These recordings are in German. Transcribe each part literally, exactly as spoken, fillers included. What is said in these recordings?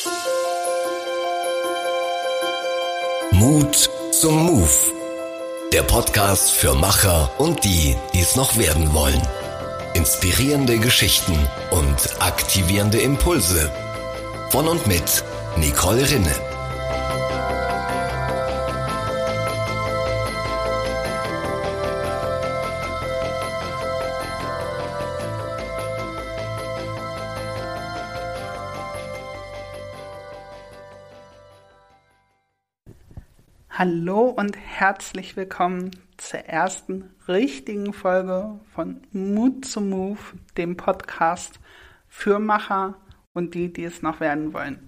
Mut zum Move. Der Podcast für Macher und die, die es noch werden wollen. Inspirierende Geschichten und aktivierende Impulse. Von und mit Nicole Rinne. Hallo und herzlich willkommen zur ersten richtigen Folge von Mut zum Move, dem Podcast für Macher und die, die es noch werden wollen.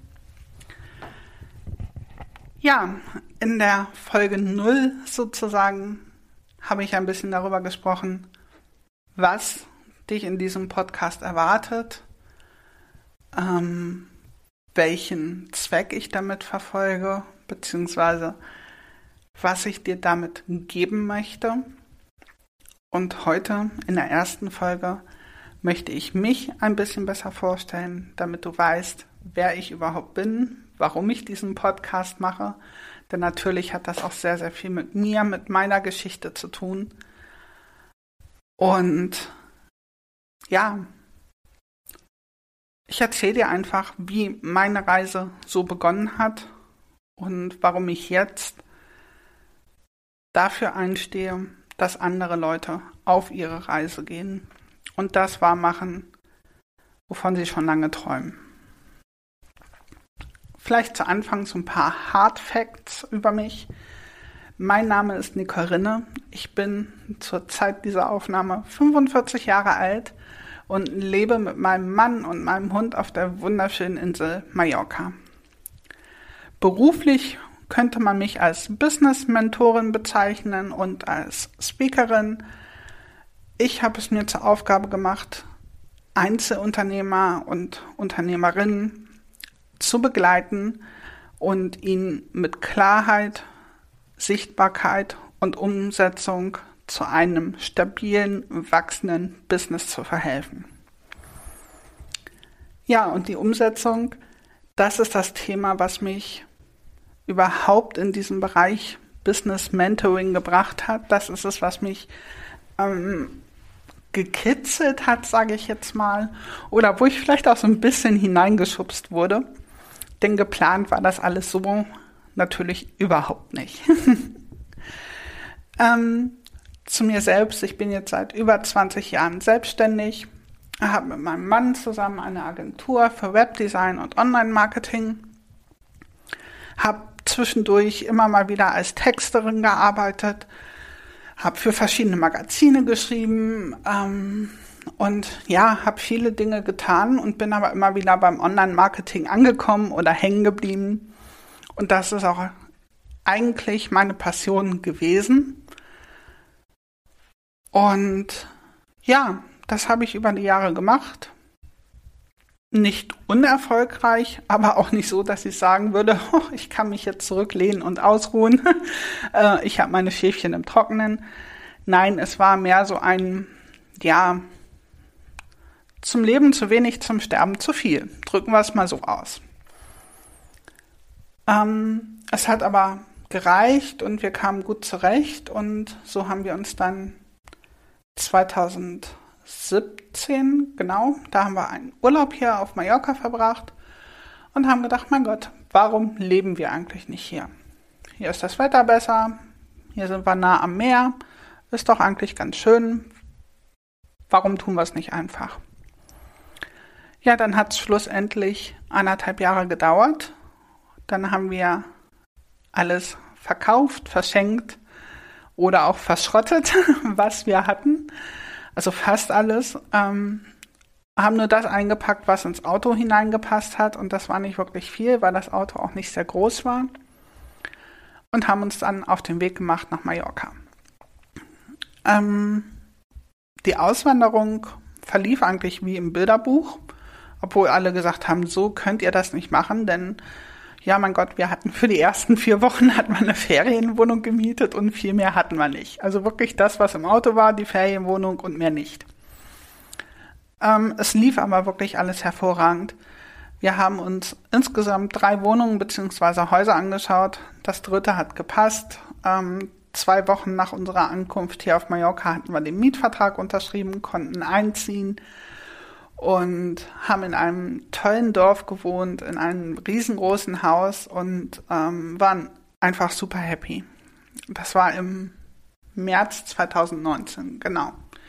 Ja, in der Folge null sozusagen habe ich ein bisschen darüber gesprochen, was dich in diesem Podcast erwartet, ähm, welchen Zweck ich damit verfolge, beziehungsweise was ich dir damit geben möchte. Und heute in der ersten Folge möchte ich mich ein bisschen besser vorstellen, damit du weißt, wer ich überhaupt bin, warum ich diesen Podcast mache. Denn natürlich hat das auch sehr, sehr viel mit mir, mit meiner Geschichte zu tun. Und ja, ich erzähle dir einfach, wie meine Reise so begonnen hat und warum ich jetzt dafür einstehe, dass andere Leute auf ihre Reise gehen und das wahr machen, wovon sie schon lange träumen. Vielleicht zu Anfang so ein paar Hard Facts über mich. Mein Name ist Nicole Rinne. Ich bin zur Zeit dieser Aufnahme fünfundvierzig Jahre alt und lebe mit meinem Mann und meinem Hund auf der wunderschönen Insel Mallorca. Beruflich könnte man mich als Business-Mentorin bezeichnen und als Speakerin. Ich habe es mir zur Aufgabe gemacht, Einzelunternehmer und Unternehmerinnen zu begleiten und ihnen mit Klarheit, Sichtbarkeit und Umsetzung zu einem stabilen, wachsenden Business zu verhelfen. Ja, und die Umsetzung, das ist das Thema, was mich überhaupt in diesem Bereich Business Mentoring gebracht hat. Das ist es, was mich ähm, gekitzelt hat, sage ich jetzt mal, oder wo ich vielleicht auch so ein bisschen hineingeschubst wurde. Denn geplant war das alles so natürlich überhaupt nicht. ähm, zu mir selbst, ich bin jetzt seit über zwanzig Jahren selbstständig, habe mit meinem Mann zusammen eine Agentur für Webdesign und Online-Marketing, habe zwischendurch immer mal wieder als Texterin gearbeitet, habe für verschiedene Magazine geschrieben ähm, und ja, habe viele Dinge getan und bin aber immer wieder beim Online-Marketing angekommen oder hängen geblieben. Und das ist auch eigentlich meine Passion gewesen. Und ja, das habe ich über die Jahre gemacht. Nicht unerfolgreich, aber auch nicht so, dass ich sagen würde, oh, ich kann mich jetzt zurücklehnen und ausruhen. äh, ich habe meine Schäfchen im Trockenen. Nein, es war mehr so ein, ja, zum Leben zu wenig, zum Sterben zu viel. Drücken wir es mal so aus. Ähm, es hat aber gereicht und wir kamen gut zurecht und so haben wir uns dann zweitausendsiebzehn, genau, da haben wir einen Urlaub hier auf Mallorca verbracht und haben gedacht, mein Gott, warum leben wir eigentlich nicht hier? Hier ist das Wetter besser, hier sind wir nah am Meer, ist doch eigentlich ganz schön. Warum tun wir es nicht einfach? Ja, dann hat es schlussendlich anderthalb Jahre gedauert. Dann haben wir alles verkauft, verschenkt oder auch verschrottet, was wir hatten. Also fast alles, ähm, haben nur das eingepackt, was ins Auto hineingepasst hat und das war nicht wirklich viel, weil das Auto auch nicht sehr groß war und haben uns dann auf den Weg gemacht nach Mallorca. Ähm, die Auswanderung verlief eigentlich wie im Bilderbuch, obwohl alle gesagt haben, so könnt ihr das nicht machen, denn ja, mein Gott, wir hatten für die ersten vier Wochen hatten wir eine Ferienwohnung gemietet und viel mehr hatten wir nicht. Also wirklich das, was im Auto war, die Ferienwohnung und mehr nicht. Ähm, es lief aber wirklich alles hervorragend. Wir haben uns insgesamt drei Wohnungen bzw. Häuser angeschaut. Das dritte hat gepasst. Ähm, zwei Wochen nach unserer Ankunft hier auf Mallorca hatten wir den Mietvertrag unterschrieben, konnten einziehen und haben in einem tollen Dorf gewohnt, in einem riesengroßen Haus und ähm, waren einfach super happy. Das war im März zweitausendneunzehn, genau.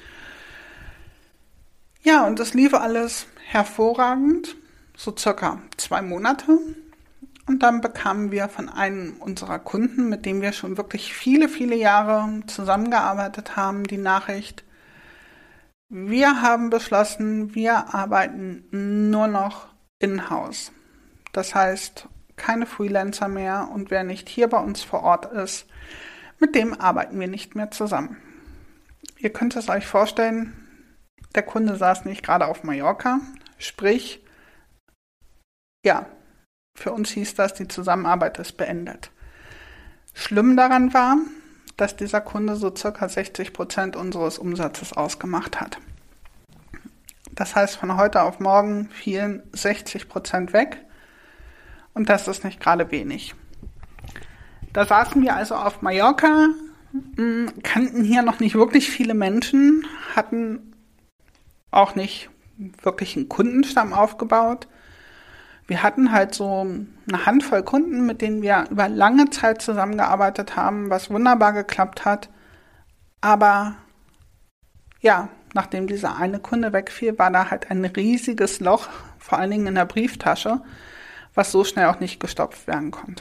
Ja, und das lief alles hervorragend, so circa zwei Monate. Und dann bekamen wir von einem unserer Kunden, mit dem wir schon wirklich viele, viele Jahre zusammengearbeitet haben, die Nachricht: Wir haben beschlossen, wir arbeiten nur noch in-house. Das heißt, keine Freelancer mehr, und wer nicht hier bei uns vor Ort ist, mit dem arbeiten wir nicht mehr zusammen. Ihr könnt es euch vorstellen, der Kunde saß nicht gerade auf Mallorca, sprich, ja, für uns hieß das, die Zusammenarbeit ist beendet. Schlimm daran war, dass dieser Kunde so circa sechzig Prozent unseres Umsatzes ausgemacht hat. Das heißt, von heute auf morgen fielen sechzig Prozent weg, und das ist nicht gerade wenig. Da saßen wir also auf Mallorca, kannten hier noch nicht wirklich viele Menschen, hatten auch nicht wirklich einen Kundenstamm aufgebaut. Wir hatten halt so eine Handvoll Kunden, mit denen wir über lange Zeit zusammengearbeitet haben, was wunderbar geklappt hat. Aber ja, nachdem dieser eine Kunde wegfiel, war da halt ein riesiges Loch, vor allen Dingen in der Brieftasche, was so schnell auch nicht gestopft werden konnte.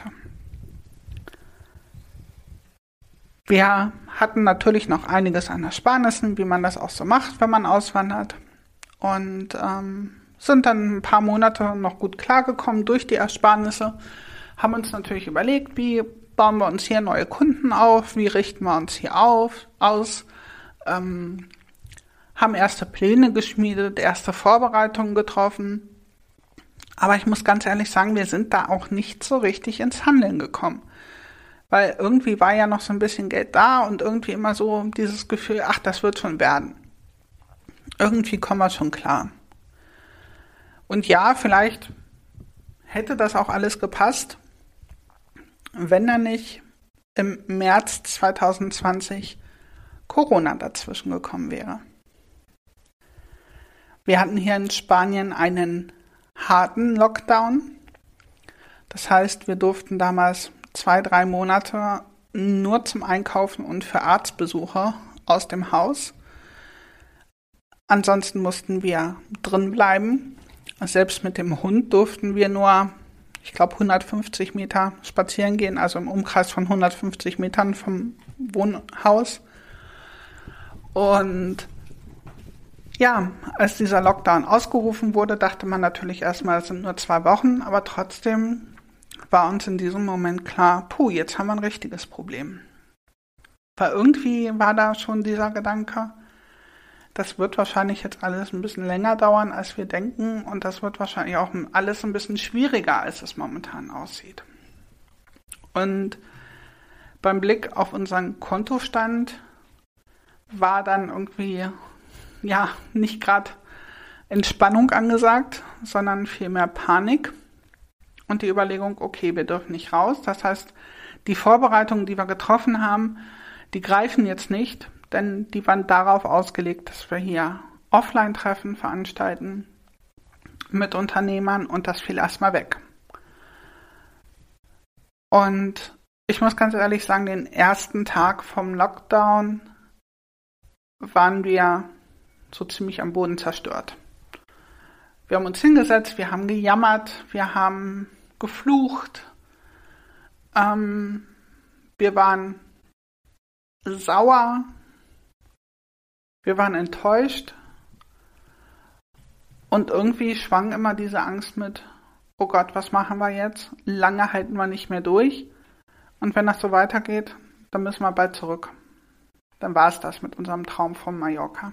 Wir hatten natürlich noch einiges an Ersparnissen, wie man das auch so macht, wenn man auswandert. Und ähm, sind dann ein paar Monate noch gut klargekommen durch die Ersparnisse, haben uns natürlich überlegt, wie bauen wir uns hier neue Kunden auf, wie richten wir uns hier auf, aus, ähm, haben erste Pläne geschmiedet, erste Vorbereitungen getroffen. Aber ich muss ganz ehrlich sagen, wir sind da auch nicht so richtig ins Handeln gekommen. Weil irgendwie war ja noch so ein bisschen Geld da und irgendwie immer so dieses Gefühl, ach, das wird schon werden. Irgendwie kommen wir schon klar. Und ja, vielleicht hätte das auch alles gepasst, wenn da nicht im März zweitausendzwanzig Corona dazwischen gekommen wäre. Wir hatten hier in Spanien einen harten Lockdown. Das heißt, wir durften damals zwei, drei Monate nur zum Einkaufen und für Arztbesuche aus dem Haus. Ansonsten mussten wir drin bleiben. Selbst mit dem Hund durften wir nur, ich glaube, hundertfünfzig Meter spazieren gehen, also im Umkreis von hundertfünfzig Metern vom Wohnhaus. Und ja, als dieser Lockdown ausgerufen wurde, dachte man natürlich erstmal, es sind nur zwei Wochen, aber trotzdem war uns in diesem Moment klar, puh, jetzt haben wir ein richtiges Problem. Weil irgendwie war da schon dieser Gedanke, das wird wahrscheinlich jetzt alles ein bisschen länger dauern, als wir denken, und das wird wahrscheinlich auch alles ein bisschen schwieriger, als es momentan aussieht. Und beim Blick auf unseren Kontostand war dann irgendwie, ja, nicht gerade Entspannung angesagt, sondern vielmehr Panik und die Überlegung, okay, wir dürfen nicht raus. Das heißt, die Vorbereitungen, die wir getroffen haben, die greifen jetzt nicht, denn die waren darauf ausgelegt, dass wir hier Offline-Treffen veranstalten mit Unternehmern, und das fiel erstmal weg. Und ich muss ganz ehrlich sagen, den ersten Tag vom Lockdown waren wir so ziemlich am Boden zerstört. Wir haben uns hingesetzt, wir haben gejammert, wir haben geflucht, ähm, wir waren sauer, wir waren enttäuscht, und irgendwie schwang immer diese Angst mit, oh Gott, was machen wir jetzt? Lange halten wir nicht mehr durch, und wenn das so weitergeht, dann müssen wir bald zurück. Dann war es das mit unserem Traum von Mallorca.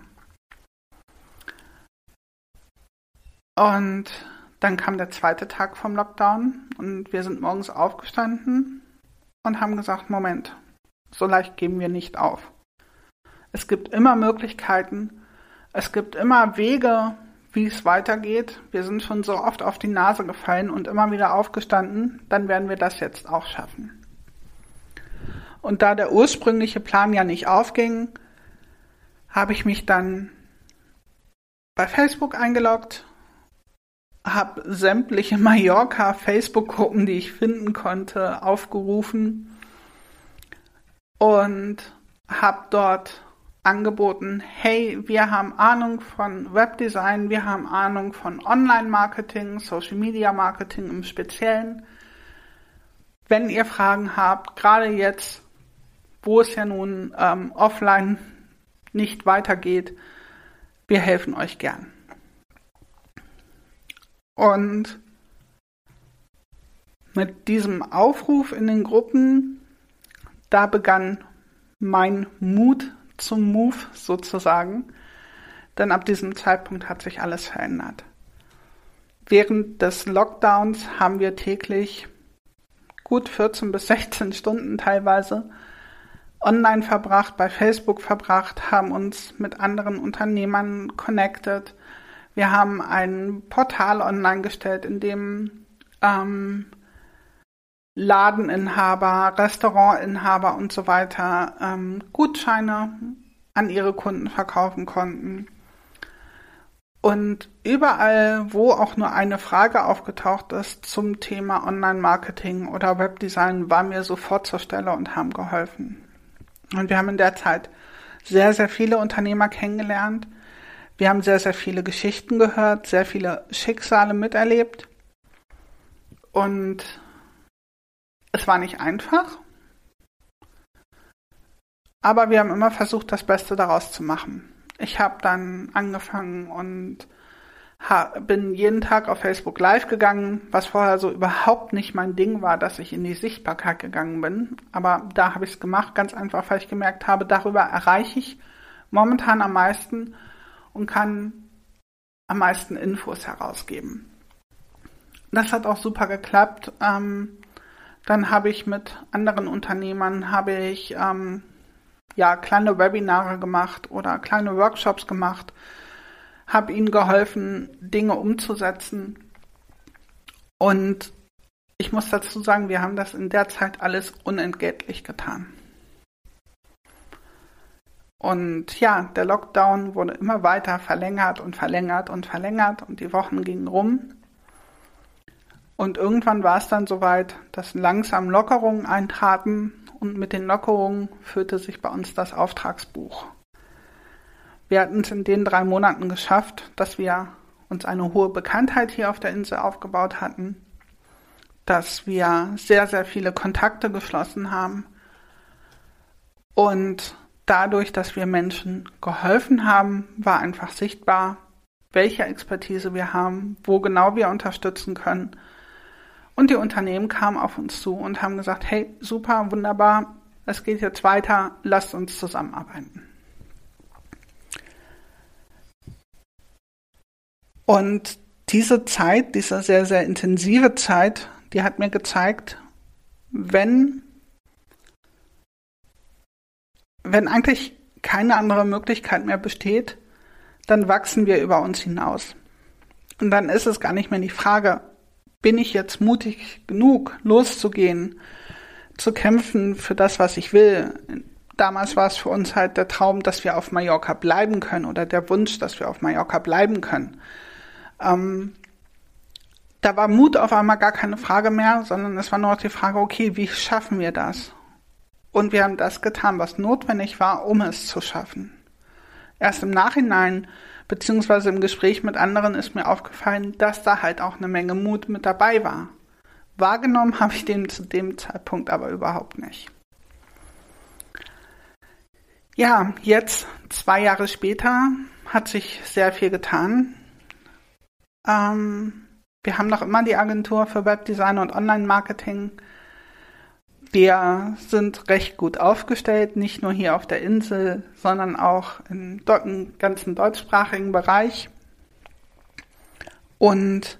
Und dann kam der zweite Tag vom Lockdown und wir sind morgens aufgestanden und haben gesagt, Moment, so leicht geben wir nicht auf. Es gibt immer Möglichkeiten, es gibt immer Wege, wie es weitergeht. Wir sind schon so oft auf die Nase gefallen und immer wieder aufgestanden, dann werden wir das jetzt auch schaffen. Und da der ursprüngliche Plan ja nicht aufging, habe ich mich dann bei Facebook eingeloggt, habe sämtliche Mallorca-Facebook-Gruppen, die ich finden konnte, aufgerufen und habe dort angeboten, hey, wir haben Ahnung von Webdesign, wir haben Ahnung von Online-Marketing, Social-Media-Marketing im Speziellen. Wenn ihr Fragen habt, gerade jetzt, wo es ja nun ähm, offline nicht weitergeht, wir helfen euch gern. Und mit diesem Aufruf in den Gruppen, da begann mein Mut zum Move sozusagen, denn ab diesem Zeitpunkt hat sich alles verändert. Während des Lockdowns haben wir täglich gut vierzehn bis sechzehn Stunden teilweise online verbracht, bei Facebook verbracht, haben uns mit anderen Unternehmern connected. Wir haben ein Portal online gestellt, in dem ähm, Ladeninhaber, Restaurantinhaber und so weiter ähm, Gutscheine an ihre Kunden verkaufen konnten. Und überall, wo auch nur eine Frage aufgetaucht ist zum Thema Online-Marketing oder Webdesign, waren wir sofort zur Stelle und haben geholfen. Und wir haben in der Zeit sehr, sehr viele Unternehmer kennengelernt. Wir haben sehr, sehr viele Geschichten gehört, sehr viele Schicksale miterlebt. Und es war nicht einfach, aber wir haben immer versucht, das Beste daraus zu machen. Ich habe dann angefangen und ha- bin jeden Tag auf Facebook Live gegangen, was vorher so überhaupt nicht mein Ding war, dass ich in die Sichtbarkeit gegangen bin. Aber da habe ich es gemacht, ganz einfach, weil ich gemerkt habe, darüber erreiche ich momentan am meisten und kann am meisten Infos herausgeben. Das hat auch super geklappt. Ähm, dann habe ich mit anderen Unternehmern habe ich ähm, ja kleine Webinare gemacht oder kleine Workshops gemacht, habe ihnen geholfen, Dinge umzusetzen. Und ich muss dazu sagen, wir haben das in der Zeit alles unentgeltlich getan. Und ja, der Lockdown wurde immer weiter verlängert und verlängert und verlängert und die Wochen gingen rum. Und irgendwann war es dann soweit, dass langsam Lockerungen eintraten und mit den Lockerungen führte sich bei uns das Auftragsbuch. Wir hatten es in den drei Monaten geschafft, dass wir uns eine hohe Bekanntheit hier auf der Insel aufgebaut hatten, dass wir sehr, sehr viele Kontakte geschlossen haben und dadurch, dass wir Menschen geholfen haben, war einfach sichtbar, welche Expertise wir haben, wo genau wir unterstützen können. Und die Unternehmen kamen auf uns zu und haben gesagt, hey, super, wunderbar, es geht jetzt weiter, lasst uns zusammenarbeiten. Und diese Zeit, diese sehr, sehr intensive Zeit, die hat mir gezeigt, wenn Wenn eigentlich keine andere Möglichkeit mehr besteht, dann wachsen wir über uns hinaus. Und dann ist es gar nicht mehr die Frage, bin ich jetzt mutig genug, loszugehen, zu kämpfen für das, was ich will. Damals war es für uns halt der Traum, dass wir auf Mallorca bleiben können oder der Wunsch, dass wir auf Mallorca bleiben können. Ähm, da war Mut auf einmal gar keine Frage mehr, sondern es war nur noch die Frage, okay, wie schaffen wir das? Und wir haben das getan, was notwendig war, um es zu schaffen. Erst im Nachhinein, beziehungsweise im Gespräch mit anderen, ist mir aufgefallen, dass da halt auch eine Menge Mut mit dabei war. Wahrgenommen habe ich den zu dem Zeitpunkt aber überhaupt nicht. Ja, jetzt, zwei Jahre später, hat sich sehr viel getan. Ähm, wir haben noch immer die Agentur für Webdesign und Online-Marketing. Wir sind recht gut aufgestellt, nicht nur hier auf der Insel, sondern auch im ganzen deutschsprachigen Bereich. Und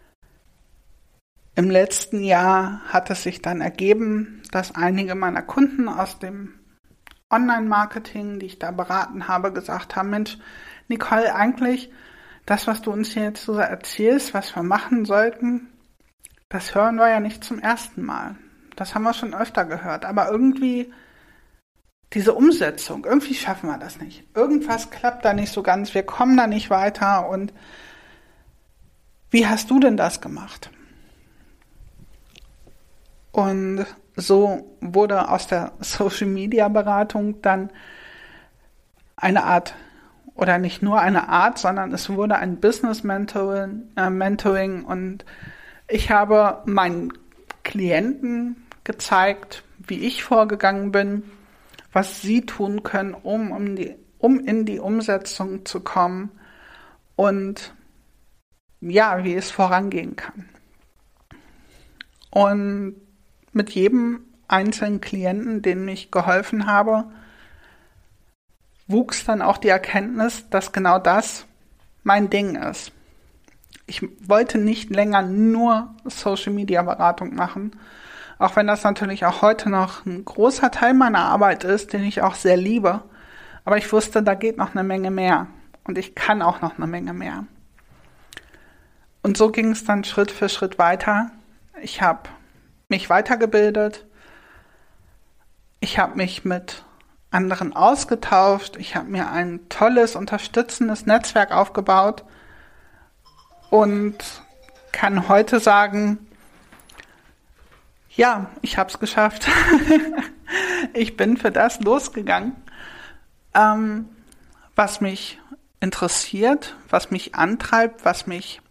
im letzten Jahr hat es sich dann ergeben, dass einige meiner Kunden aus dem Online-Marketing, die ich da beraten habe, gesagt haben, Mensch, Nicole, eigentlich das, was du uns hier jetzt so erzählst, was wir machen sollten, das hören wir ja nicht zum ersten Mal. Das haben wir schon öfter gehört. Aber irgendwie diese Umsetzung, irgendwie schaffen wir das nicht. Irgendwas klappt da nicht so ganz, wir kommen da nicht weiter. Und wie hast du denn das gemacht? Und so wurde aus der Social-Media-Beratung dann eine Art, oder nicht nur eine Art, sondern es wurde ein Business-Mentoring äh, Mentoring und ich habe meinen Klienten gezeigt, wie ich vorgegangen bin, was sie tun können, um, um, die, um in die Umsetzung zu kommen und ja, wie es vorangehen kann. Und mit jedem einzelnen Klienten, denen ich geholfen habe, wuchs dann auch die Erkenntnis, dass genau das mein Ding ist. Ich wollte nicht länger nur Social-Media-Beratung machen, auch wenn das natürlich auch heute noch ein großer Teil meiner Arbeit ist, den ich auch sehr liebe. Aber ich wusste, da geht noch eine Menge mehr und ich kann auch noch eine Menge mehr. Und so ging es dann Schritt für Schritt weiter. Ich habe mich weitergebildet, ich habe mich mit anderen ausgetauscht, ich habe mir ein tolles, unterstützendes Netzwerk aufgebaut und kann heute sagen, ja, ich habe es geschafft. Ich bin für das losgegangen, ähm, was mich interessiert, was mich antreibt, was mich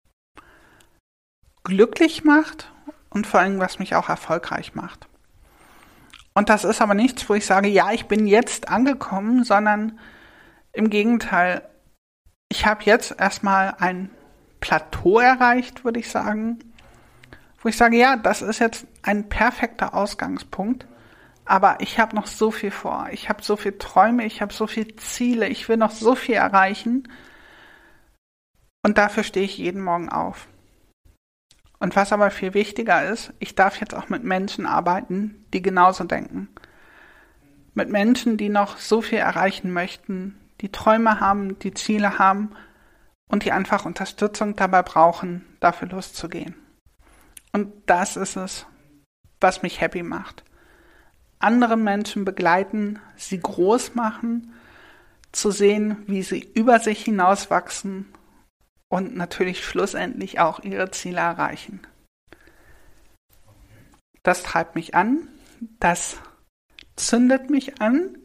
glücklich macht und vor allem, was mich auch erfolgreich macht. Und das ist aber nichts, wo ich sage, ja, ich bin jetzt angekommen, sondern im Gegenteil, ich habe jetzt erstmal ein Plateau erreicht, würde ich sagen, wo ich sage, ja, das ist jetzt ein perfekter Ausgangspunkt, aber ich habe noch so viel vor, ich habe so viele Träume, ich habe so viele Ziele, ich will noch so viel erreichen und dafür stehe ich jeden Morgen auf. Und was aber viel wichtiger ist, ich darf jetzt auch mit Menschen arbeiten, die genauso denken. Mit Menschen, die noch so viel erreichen möchten, die Träume haben, die Ziele haben und die einfach Unterstützung dabei brauchen, dafür loszugehen. Und das ist es, was mich happy macht. Andere Menschen begleiten, sie groß machen, zu sehen, wie sie über sich hinauswachsen und natürlich schlussendlich auch ihre Ziele erreichen. Das treibt mich an, das zündet mich an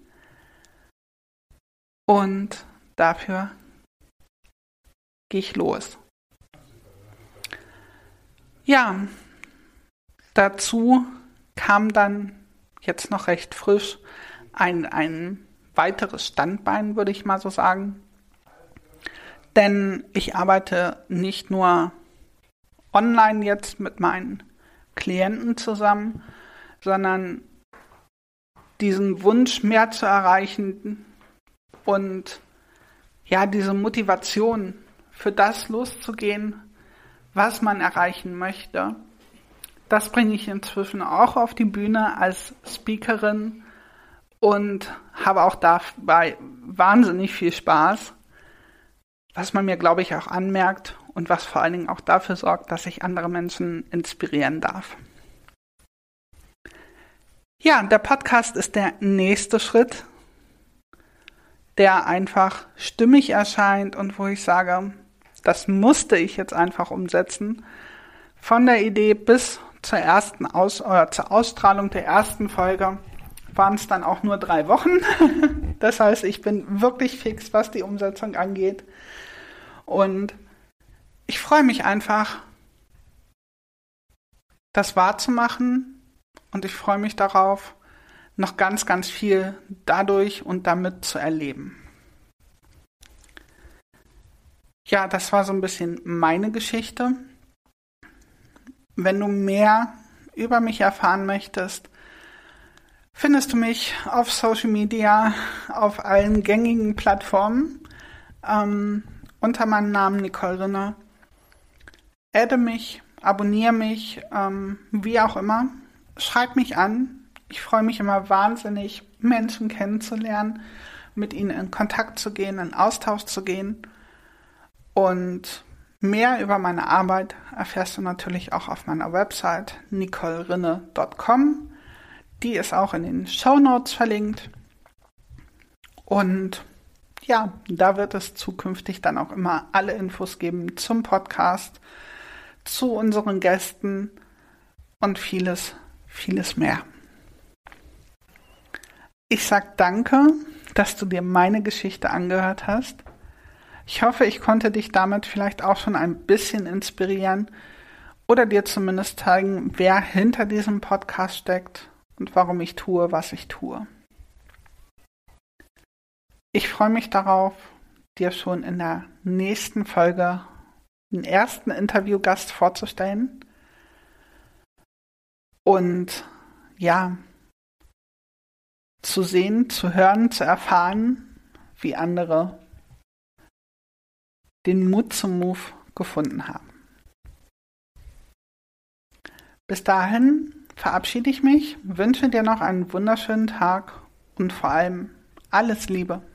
und dafür gehe ich los. Ja, dazu kam dann jetzt noch recht frisch ein, ein weiteres Standbein, würde ich mal so sagen. Denn ich arbeite nicht nur online jetzt mit meinen Klienten zusammen, sondern diesen Wunsch mehr zu erreichen und ja, diese Motivation für das loszugehen, was man erreichen möchte, das bringe ich inzwischen auch auf die Bühne als Speakerin und habe auch dabei wahnsinnig viel Spaß. Was man mir, glaube ich, auch anmerkt und was vor allen Dingen auch dafür sorgt, dass ich andere Menschen inspirieren darf. Ja, der Podcast ist der nächste Schritt, der einfach stimmig erscheint und wo ich sage, das musste ich jetzt einfach umsetzen. Von der Idee bis zur ersten Aus- oder zur Ausstrahlung der ersten Folge waren es dann auch nur drei Wochen. Das heißt, ich bin wirklich fix, was die Umsetzung angeht. Und ich freue mich einfach, das wahrzumachen und ich freue mich darauf, noch ganz, ganz viel dadurch und damit zu erleben. Ja, das war so ein bisschen meine Geschichte. Wenn du mehr über mich erfahren möchtest, findest du mich auf Social Media, auf allen gängigen Plattformen, ähm, unter meinem Namen Nicole Rinner. Adde mich, abonniere mich, ähm, wie auch immer. Schreib mich an. Ich freue mich immer wahnsinnig, Menschen kennenzulernen, mit ihnen in Kontakt zu gehen, in Austausch zu gehen. Und mehr über meine Arbeit erfährst du natürlich auch auf meiner Website nicole rinne punkt com. Die ist auch in den Shownotes verlinkt. Und ja, da wird es zukünftig dann auch immer alle Infos geben zum Podcast, zu unseren Gästen und vieles, vieles mehr. Ich sag danke, dass du dir meine Geschichte angehört hast. Ich hoffe, ich konnte dich damit vielleicht auch schon ein bisschen inspirieren oder dir zumindest zeigen, wer hinter diesem Podcast steckt und warum ich tue, was ich tue. Ich freue mich darauf, dir schon in der nächsten Folge den ersten Interviewgast vorzustellen. Und ja, zu sehen, zu hören, zu erfahren, wie andere den Mut zum Move gefunden haben. Bis dahin verabschiede ich mich, wünsche dir noch einen wunderschönen Tag und vor allem alles Liebe.